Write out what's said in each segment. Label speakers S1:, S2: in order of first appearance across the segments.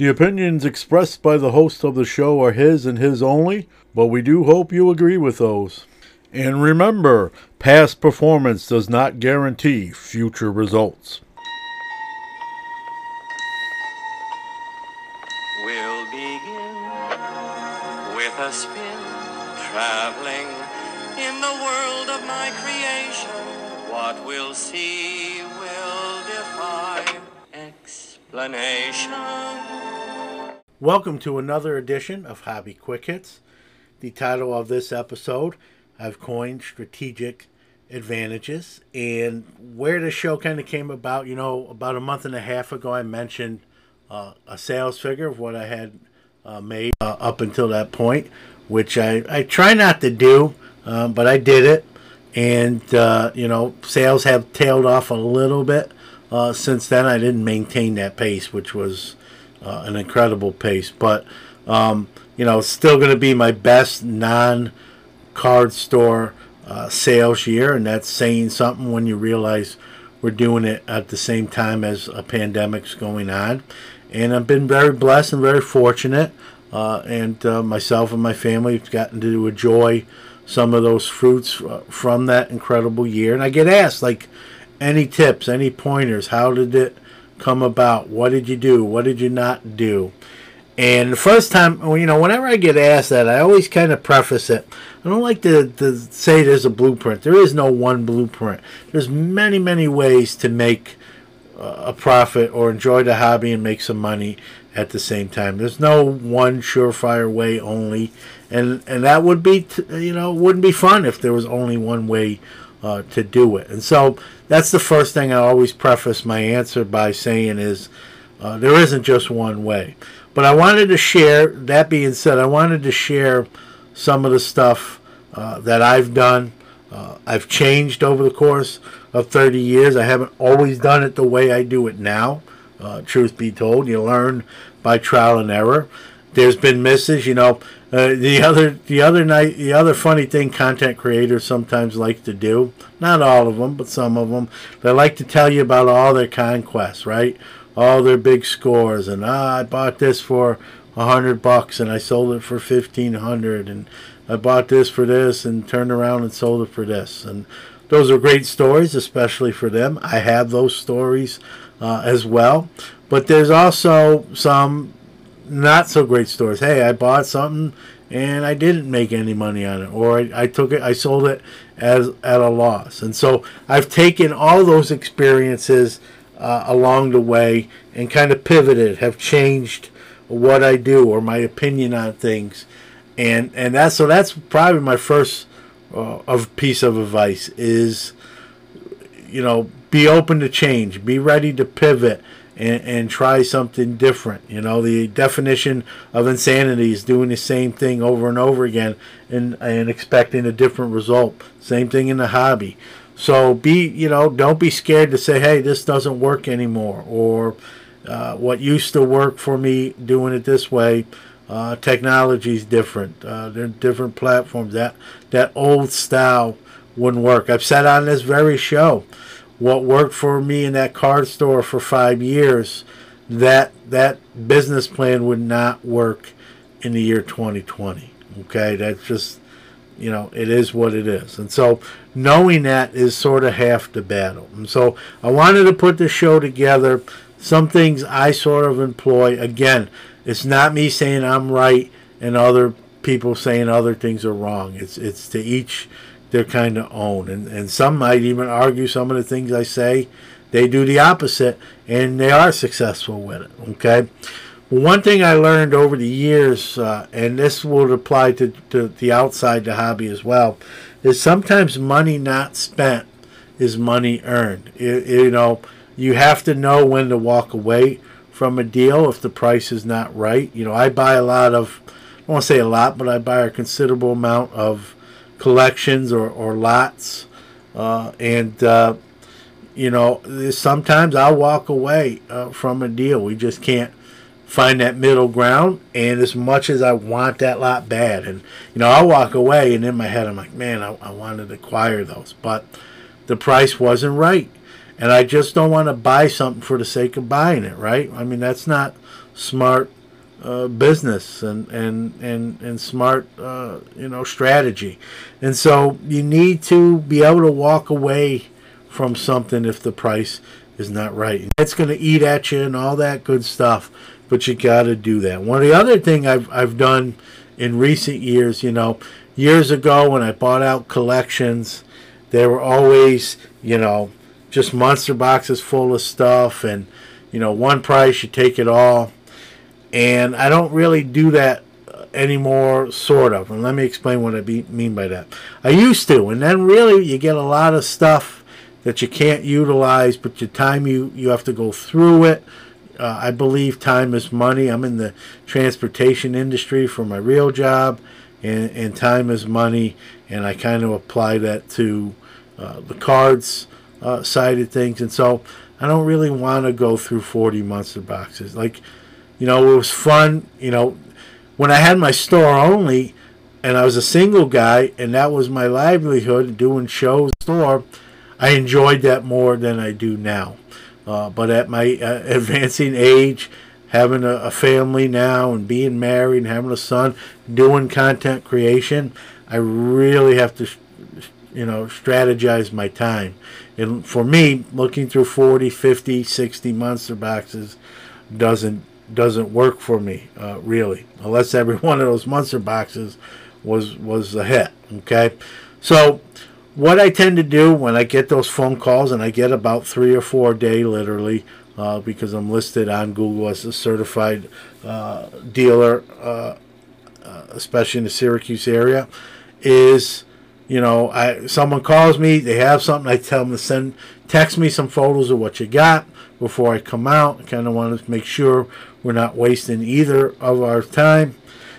S1: The opinions expressed by the host of the show are his and his only, but we do hope you agree with those. And remember, past performance does not guarantee future results.
S2: We'll begin with a spin, traveling in the world of my creation. What we'll see will defy explanation.
S3: Welcome to another edition of Hobby Quick Hits. The title of this episode I've coined Strategic Advantages. And where the show kind of came about, about a month and a half ago I mentioned a sales figure of what I had made up until that point, which I try not to do, but I did it. And, sales have tailed off a little bit. Since then, I didn't maintain that pace, which was an incredible pace. But, still going to be my best non-card store sales year. And that's saying something when you realize we're doing it at the same time as a pandemic's going on. And I've been very blessed and very fortunate. And myself and my family have gotten to enjoy some of those fruits from that incredible year. And I get asked, any tips, any pointers? How did it come about? What did you do? What did you not do? And the first time, whenever I get asked that, I always kind of preface it. I don't like to say there's a blueprint. There is no one blueprint. There's many, many ways to make a profit or enjoy the hobby and make some money at the same time. There's no one surefire way only. And that would be, wouldn't be fun if there was only one way to do it. And so that's the first thing I always preface my answer by saying is there isn't just one way. But I wanted to share, that being said, I wanted to share some of the stuff that I've done. I've changed over the course of 30 years. I haven't always done it the way I do it now. Truth be told, you learn by trial and error. There's been misses, the other funny thing content creators sometimes like to do, not all of them, but some of them, they like to tell you about all their conquests, right? All their big scores, and I bought this for $100 and I sold it for $1,500, and I bought this for this and turned around and sold it for this. And those are great stories, especially for them. I have those stories as well. But there's also some not so great stories. Hey, I bought something and I didn't make any money on it, or I sold it at a loss. And so I've taken all those experiences along the way and kind of pivoted, have changed what I do or my opinion on things. And that's probably my first piece of advice is, be open to change, be ready to pivot and try something different. The definition of insanity is doing the same thing over and over again and expecting a different result. Same thing in the hobby. So don't be scared to say, hey, this doesn't work anymore, or what used to work for me doing it this way, technology is different. There are different platforms. That old style wouldn't work. I've said on this very show, what worked for me in that card store for 5 years, that business plan would not work in the year 2020. Okay, that's just, it is what it is. And so knowing that is sort of half the battle. And so I wanted to put this show together. Some things I sort of employ. Again, it's not me saying I'm right and other people saying other things are wrong. It's to each their kind of own. And some might even argue some of the things I say, they do the opposite, and they are successful with it, okay? One thing I learned over the years, and this will apply to the outside the hobby as well, is sometimes money not spent is money earned. You have to know when to walk away from a deal if the price is not right. I buy a lot of, I don't want to say a lot, but I buy a considerable amount of collections or lots, and sometimes I'll walk away from a deal. We just can't find that middle ground, and as much as I want that lot bad, and I'll walk away, and in my head I'm like, man, I wanted to acquire those, but the price wasn't right, and I just don't want to buy something for the sake of buying it, right? I mean, that's not smart business and smart strategy. And so you need to be able to walk away from something if the price is not right. It's going to eat at you and all that good stuff, but you got to do that. One of the other thing I've done in recent years, years ago when I bought out collections, they were always, just monster boxes full of stuff, and one price, you take it all. And I don't really do that anymore, sort of. And let me explain what I mean by that. I used to, and then really you get a lot of stuff that you can't utilize, but your time, you have to go through it. I believe time is money. I'm in the transportation industry for my real job, and time is money, and I kind of apply that to the cards side of things. And so I don't really want to go through 40 monster boxes. It was fun, when I had my store only and I was a single guy and that was my livelihood, doing shows store, I enjoyed that more than I do now. But at my advancing age, having a family now and being married and having a son, doing content creation, I really have to, strategize my time. And for me, looking through 40, 50, 60 monster boxes doesn't work for me, really, unless every one of those monster boxes was a hit. Okay, so what I tend to do when I get those phone calls, and I get about 3 or 4 a day, literally, because I'm listed on Google as a certified dealer, especially in the Syracuse area, is someone calls me, they have something, I tell them to text me some photos of what you got before I come out. I kind of want to make sure we're not wasting either of our time.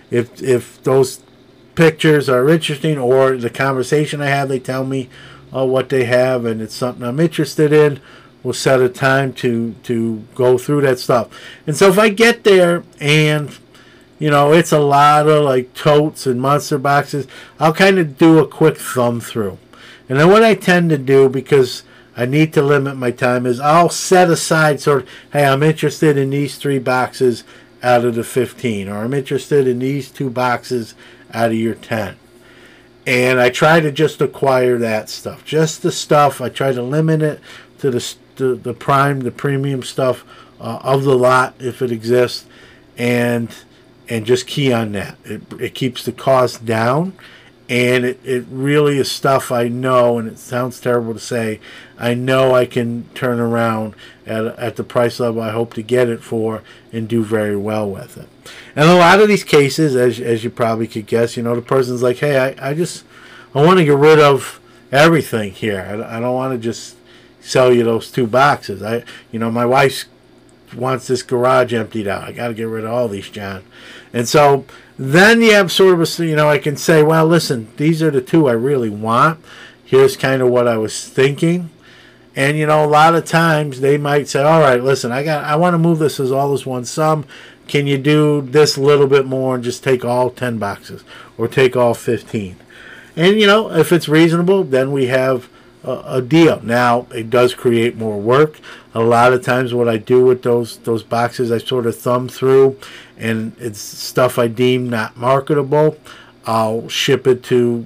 S3: If those pictures are interesting, or the conversation I have, they tell me what they have and it's something I'm interested in, we'll set a time to go through that stuff. And so if I get there and it's a lot of totes and monster boxes, I'll kind of do a quick thumb through. And then what I tend to do, because I need to limit my time, is I'll set aside hey, I'm interested in these 3 boxes out of the 15, or I'm interested in these 2 boxes out of your 10. And I try to just acquire that stuff. Just the stuff. I try to limit it to the premium stuff of the lot, if it exists, and just key on that. It keeps the cost down, and it really is stuff I know, and it sounds terrible to say, I know I can turn around at the price level I hope to get it for and do very well with it. And a lot of these cases, as you probably could guess, the person's like, hey, I want to get rid of everything here. I don't want to just sell you those 2 boxes. My wife wants this garage emptied out. I got to get rid of all these, John. And so then you have sort of I can say, well, listen, these are the 2 I really want. Here's kind of what I was thinking. And, a lot of times they might say, all right, listen, I want to move this as all as one sum. Can you do this a little bit more and just take all 10 boxes or take all 15? And, if it's reasonable, then we have a deal. Now, it does create more work. A lot of times what I do with those boxes, I sort of thumb through, and it's stuff I deem not marketable. I'll ship it to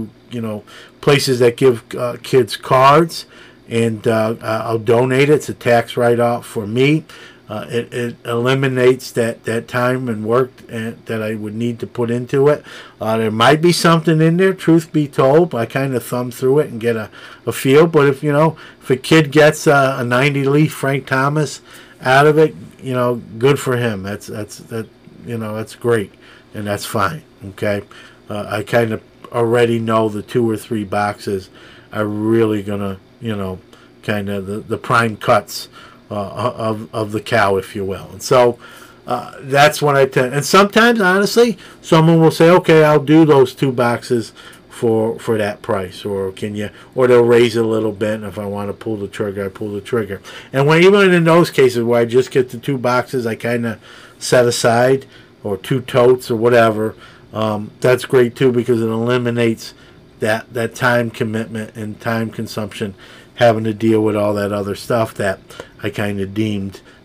S3: places that give kids cards, and I'll donate it. It's a tax write-off for me. It eliminates that time and work that I would need to put into it. There might be something in there, truth be told. I kind of thumb through it and get a feel. But if a kid gets a 90-leaf Frank Thomas out of it, good for him. That's great, and that's fine. Okay, I kind of already know the 2 or 3 boxes are really gonna kind of the prime cuts of the cow, if you will. And so that's when I tend. And sometimes, honestly, someone will say, okay, I'll do those 2 boxes for that price, or they'll raise it a little bit, and if I want to pull the trigger, I pull the trigger. And even in those cases where I just get the 2 boxes I kind of set aside, or 2 totes or whatever, that's great too, because it eliminates that time commitment and time consumption, having to deal with all that other stuff that I kind of deemed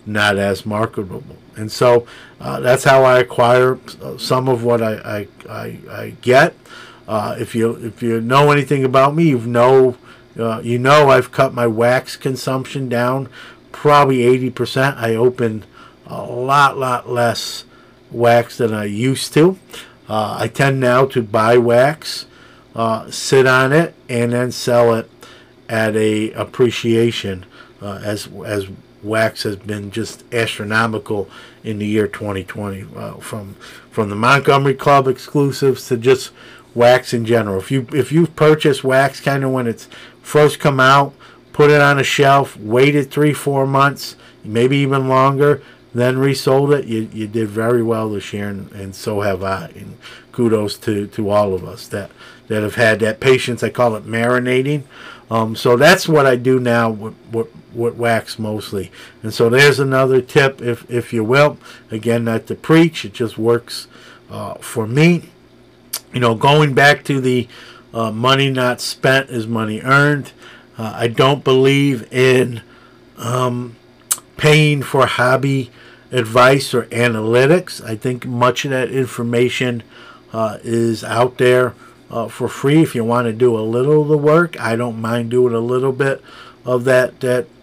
S3: not as marketable. And so that's how I acquire some of what I get. If you know anything about me, you know I've cut my wax consumption down probably 80%. I open a lot less wax than I used to. I tend now to buy wax, sit on it, and then sell it at a appreciation as wax has been just astronomical in the year 2020, from the Montgomery Club exclusives to just wax in general. If you purchase wax kind of when it's first come out, put it on a shelf, waited 3-4 months, maybe even longer, then resold it, you did very well this year, and so have I. And kudos to all of us that have had that patience. I call it marinating. So that's what I do now with wax mostly. And so there's another tip, if you will. Again, not to preach, it just works for me. Going back to the money not spent is money earned. I don't believe in paying for hobby advice or analytics. I think much of that information is out there for free. If you want to do a little of the work, I don't mind doing a little bit of that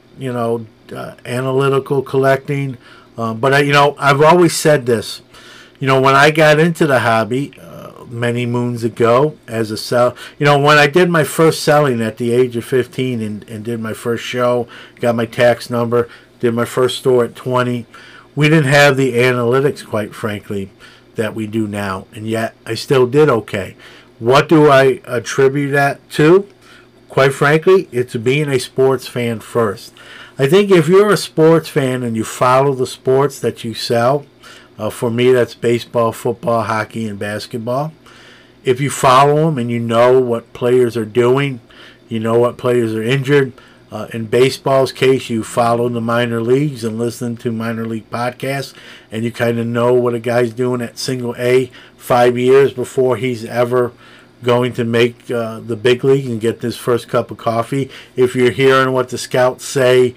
S3: analytical collecting. But I've always said this. When I got into the hobby many moons ago as a when I did my first selling at the age of 15 and did my first show, got my tax number, did my first store at 20, we didn't have the analytics, quite frankly, that we do now, and yet I still did okay. What do I attribute that to? Quite frankly, it's being a sports fan first. I think if you're a sports fan and you follow the sports that you sell, for me that's baseball, football, hockey, and basketball. If you follow them and you know what players are doing, you know what players are injured. In baseball's case, you follow the minor leagues and listen to minor league podcasts, and you kind of know what a guy's doing at single A 5 years before he's ever going to make the big league and get his first cup of coffee. If you're hearing what the scouts say,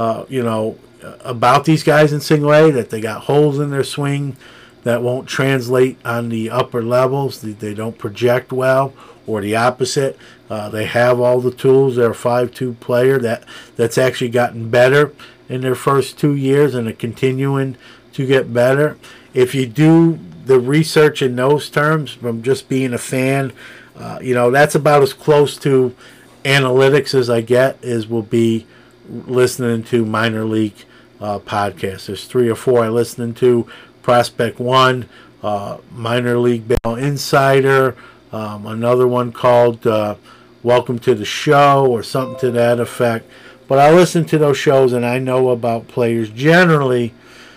S3: about these guys in single A, that they got holes in their swing that won't translate on the upper levels, they don't project well, or the opposite. They have all the tools. They're a 5'2" player that's actually gotten better in their first 2 years and are continuing to get better. If you do the research in those terms from just being a fan, that's about as close to analytics as I get will be listening to minor league podcasts. There's 3 or 4 I listen to: Prospect One, Minor League Baseball Insider, another one called Welcome to the Show, or something to that effect. But I listen to those shows and I know about players generally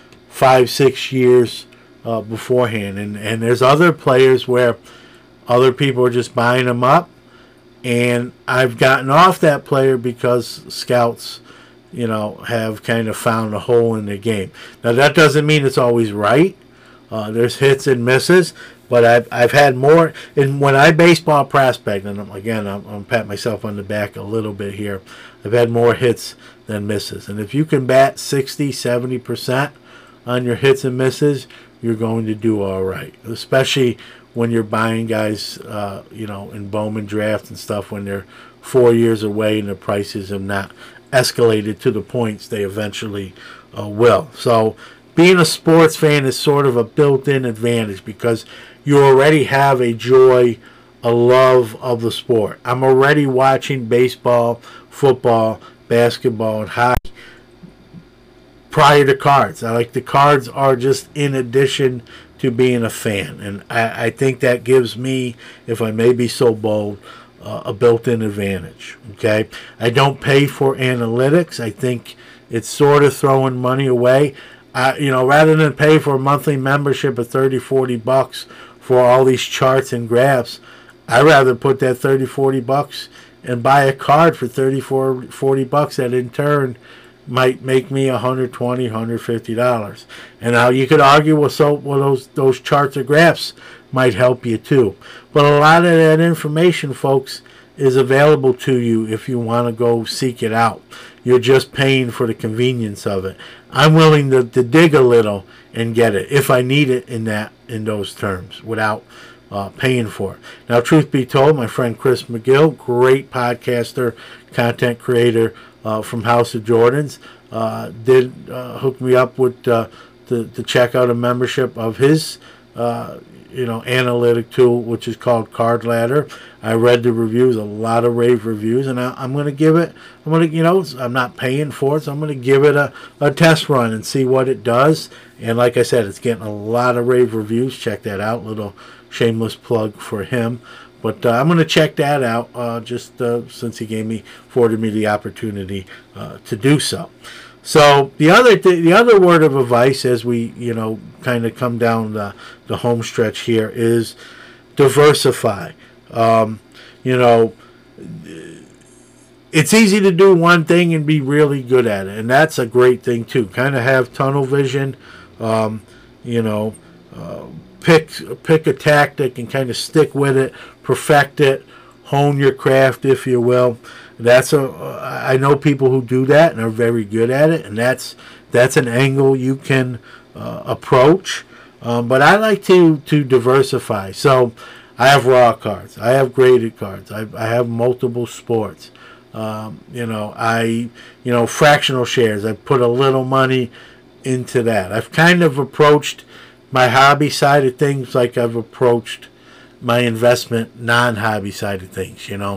S3: 5-6 years beforehand. And there's other players where other people are just buying them up, and I've gotten off that player because scouts have kind of found a hole in the game. Now, that doesn't mean it's always right. There's hits and misses, but I've had more. And when I baseball prospect, and I'm patting myself on the back a little bit here, I've had more hits than misses. And if you can bat 60-70% on your hits and misses, you're going to do all right, especially when you're buying guys, in Bowman draft and stuff, when they're 4 years away and the prices have not escalated to the points they eventually will. So being a sports fan is sort of a built-in advantage because you already have a joy, a love of the sport. I'm already watching baseball, football, basketball, and hockey prior to cards. The cards are just in addition to being a fan, and I think that gives me, if I may be so bold, a built-in advantage. Okay, I don't pay for analytics. I think it's sort of throwing money away. Rather than pay for a monthly membership of $30-40 for all these charts and graphs, I'd rather put that $30-40 and buy a card for $30-40 that in turn might make me $120-150. And now you could argue, those charts or graphs might help you too. But a lot of that information, folks, is available to you if you want to go seek it out. You're just paying for the convenience of it. I'm willing to dig a little and get it if I need it in those terms without paying for it. Now, truth be told, my friend Chris McGill, great podcaster, content creator from House of Jordans, did hook me up with to check out a membership of his analytic tool, which is called Card Ladder. I read the reviews, a lot of rave reviews, and I'm going to give it, I'm not paying for it, so I'm going to give it a test run and see what it does. And like I said, it's getting a lot of rave reviews. Check that out. Little shameless plug for him. But I'm going to check that out just since he afforded me the opportunity to do so. So the other word of advice as we kind of come down the home stretch here is diversify. It's easy to do one thing and be really good at it, and that's a great thing too. Kind of have tunnel vision. Pick a tactic and kind of stick with it, perfect it, hone your craft, if you will. I know people who do that and are very good at it, and that's an angle you can approach. But I like to diversify. So I have raw cards, I have graded cards, I have multiple sports. Fractional shares. I put a little money into that. I've kind of approached my hobby side of things like I've approached my investment non-hobby side of things,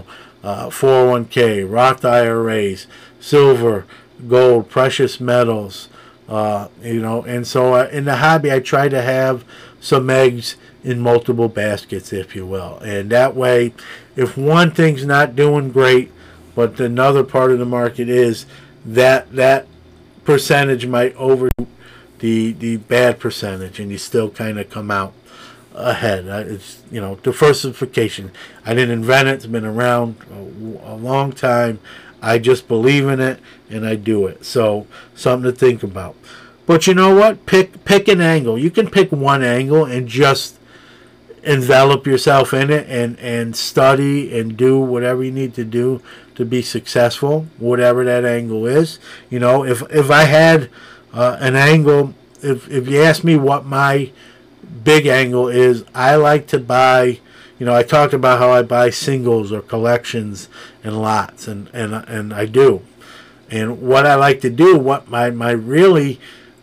S3: 401k, Roth IRAs, silver, gold, precious metals, and so in the hobby I try to have some eggs in multiple baskets, if you will. And that way, if one thing's not doing great, but another part of the market is, that percentage might over the bad percentage, and you still kind of come out ahead. It's diversification. I didn't invent it. It's been around a long time. I just believe in it and I do it. So something to think about. But you know what? Pick an angle. You can pick one angle and just envelop yourself in it and study and do whatever you need to do to be successful, whatever that angle is. If I had an angle, if you ask me what my big angle is, I like to buy, I talked about how I buy singles or collections and lots, and I do. And what I like to do, what my main,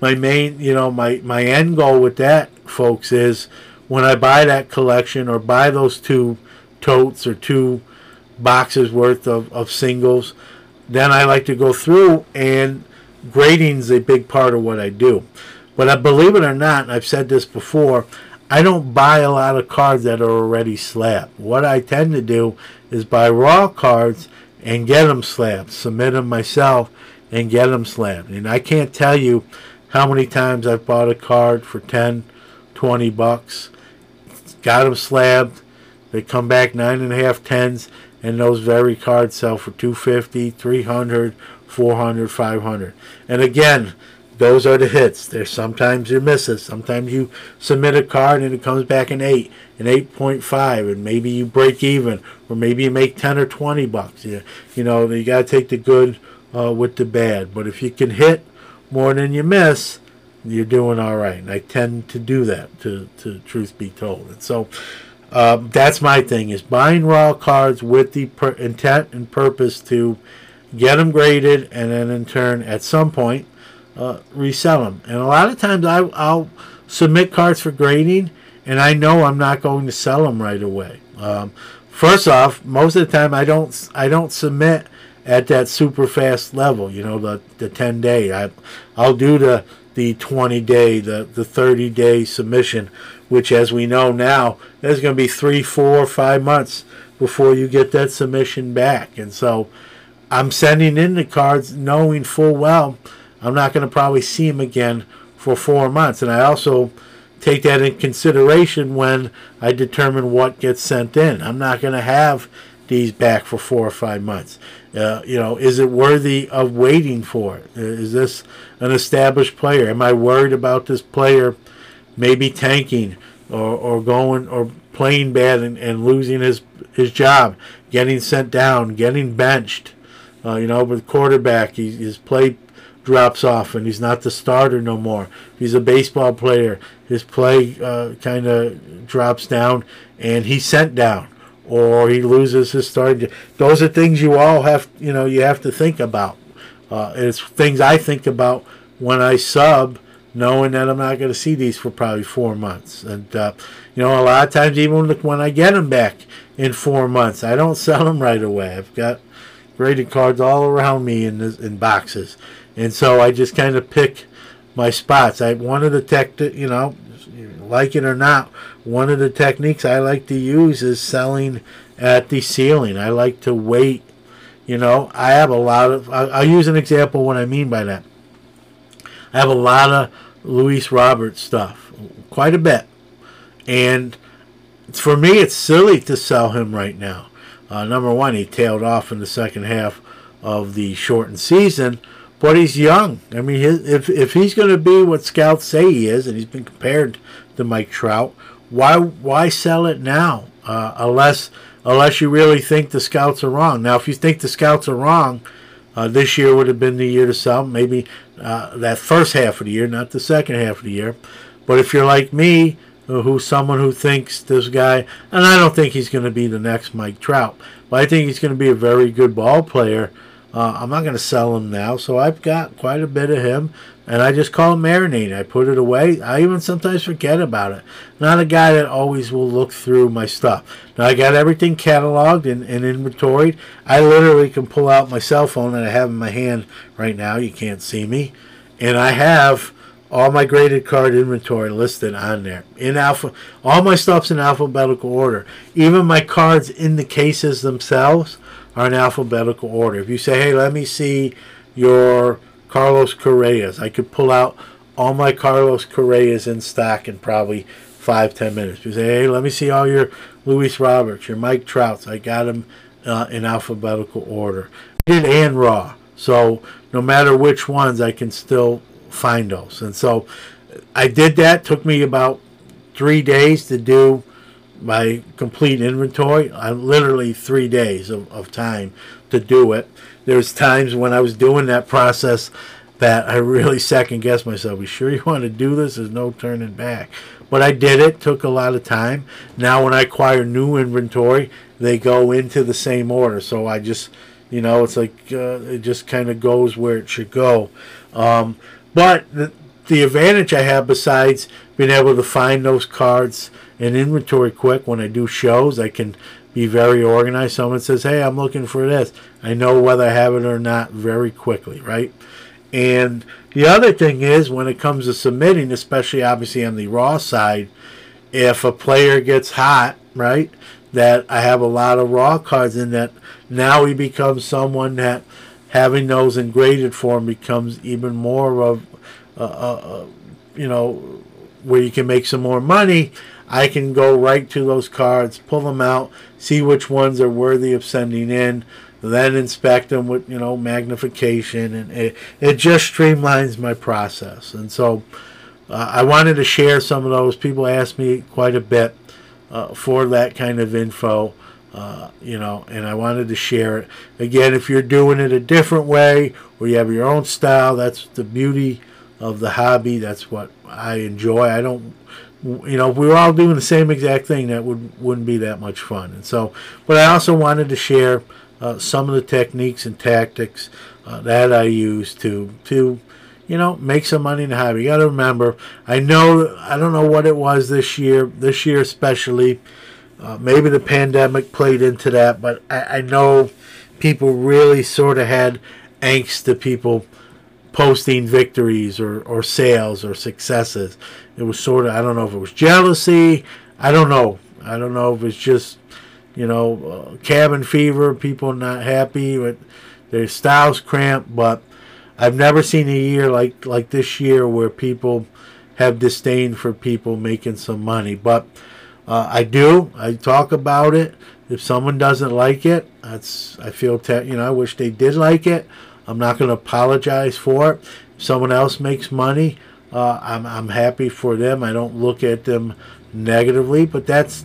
S3: my end goal with that, folks, is when I buy that collection or buy those 2 totes or 2 boxes worth of singles, then I like to go through, and grading's a big part of what I do. But I believe it or not, and I've said this before, I don't buy a lot of cards that are already slabbed. What I tend to do is buy raw cards and get them slabbed, submit them myself and get them slabbed. And I can't tell you how many times I've bought a card for 10, 20 bucks, got them slabbed, they come back 9.5, 10s, and those very cards sell for $250, $300, $400, $500. And again, those are the hits. There's sometimes you miss it. Sometimes you submit a card and it comes back an 8, an 8.5, and maybe you break even, or maybe you make 10 or 20 bucks. You got to take the good with the bad. But if you can hit more than you miss, you're doing all right. And I tend to do that, to truth be told. And so that's my thing, is buying raw cards with the intent and purpose to get them graded, and then in turn, at some point, resell them. And a lot of times I'll submit cards for grading, and I know I'm not going to sell them right away. First off, most of the time I don't submit at that super fast level, the 10-day. I'll do the 20-day, the 30-day submission, which, as we know now, there's going to be 3, 4, 5 months before you get that submission back. And so I'm sending in the cards knowing full well I'm not going to probably see them again for 4 months. And I also take that in consideration when I determine what gets sent in. I'm not going to have these back for 4 or 5 months. Is it worthy of waiting for it? Is this an established player? Am I worried about this player maybe tanking or going or playing bad and losing his job, getting sent down, getting benched. With quarterback, his play drops off and he's not the starter no more. If he's a baseball player, his play kind of drops down and he's sent down, or he loses his starting. Those are things you all have, you have to think about. It's things I think about when I sub, knowing that I'm not going to see these for probably 4 months. And, a lot of times, even when I get them back in 4 months, I don't sell them right away. I've got graded cards all around me in boxes. And so I just kind of pick my spots. One of the like it or not, one of the techniques I like to use is selling at the ceiling. I like to wait. I have a lot of, I'll use an example what I mean by that. I have a lot of Luis Roberts stuff, quite a bit. And for me, it's silly to sell him right now. Number one, he tailed off in the second half of the shortened season, but he's young. I mean, if he's going to be what scouts say he is, and he's been compared to Mike Trout, why sell it now? Unless you really think the scouts are wrong. Now, if you think the scouts are wrong, this year would have been the year to sell. Maybe that first half of the year, not the second half of the year. But if you're like me, who's someone who thinks this guy, and I don't think he's going to be the next Mike Trout, but I think he's going to be a very good ball player. I'm not going to sell him now, so I've got quite a bit of him, and I just call him marinate. I put it away. I even sometimes forget about it. Not a guy that always will look through my stuff. Now, I got everything cataloged and inventoried. I literally can pull out my cell phone that I have in my hand right now. You can't see me. And I have all my graded card inventory listed on there. All my stuff's in alphabetical order. Even my cards in the cases themselves are in alphabetical order. If you say, hey, let me see your Carlos Correas, I could pull out all my Carlos Correas in stock in probably 5-10 minutes. If you say, hey, let me see all your Luis Roberts, your Mike Trouts, I got them in alphabetical order. And raw. So no matter which ones, I can still find those. And so I did that. Took me about 3 days to do my complete inventory. Literally 3 days of time to do it. There's times when I was doing that process that I really second guessed myself. You sure you want to do this? There's no turning back. But I did it. Took a lot of time. Now when I acquire new inventory, they go into the same order. So I just, it's like it just kind of goes where it should go. But the advantage I have, besides being able to find those cards in inventory quick when I do shows, I can be very organized. Someone says, hey, I'm looking for this. I know whether I have it or not very quickly, right? And the other thing is, when it comes to submitting, especially obviously on the raw side, if a player gets hot, right, that I have a lot of raw cards in, that now he becomes someone that having those in graded form becomes even more of, where you can make some more money. I can go right to those cards, pull them out, see which ones are worthy of sending in, then inspect them with, magnification, and it just streamlines my process. And so I wanted to share some of those. People ask me quite a bit for that kind of info, and I wanted to share it. Again, if you're doing it a different way, or you have your own style, that's the beauty of the hobby. That's what I enjoy. I don't, if we were all doing the same exact thing, that wouldn't be that much fun. And so, but I also wanted to share some of the techniques and tactics that I use to make some money in the hobby. You got to remember, I don't know what it was this year especially. Maybe the pandemic played into that, but I know people really sort of had angst to people posting victories or sales or successes. It was sort of, I don't know if it was jealousy. I don't know if it's just, cabin fever, people not happy with their styles cramped. But I've never seen a year like this year where people have disdain for people making some money. But I talk about it. If someone doesn't like it, I wish they did like it. I'm not going to apologize for it. If someone else makes money, I'm happy for them. I don't look at them negatively, but that's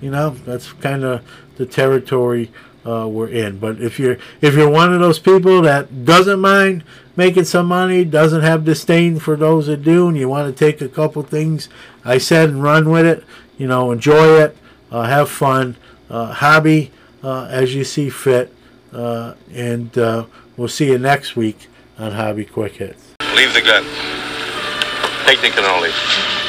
S3: you know, that's kind of the territory we're in. But if you're one of those people that doesn't mind making some money, doesn't have disdain for those that do, and you want to take a couple things I said and run with it, you know, enjoy it, have fun, hobby as you see fit, and we'll see you next week on Hobby Quick Hits.
S4: Leave the gun. Take the cannoli.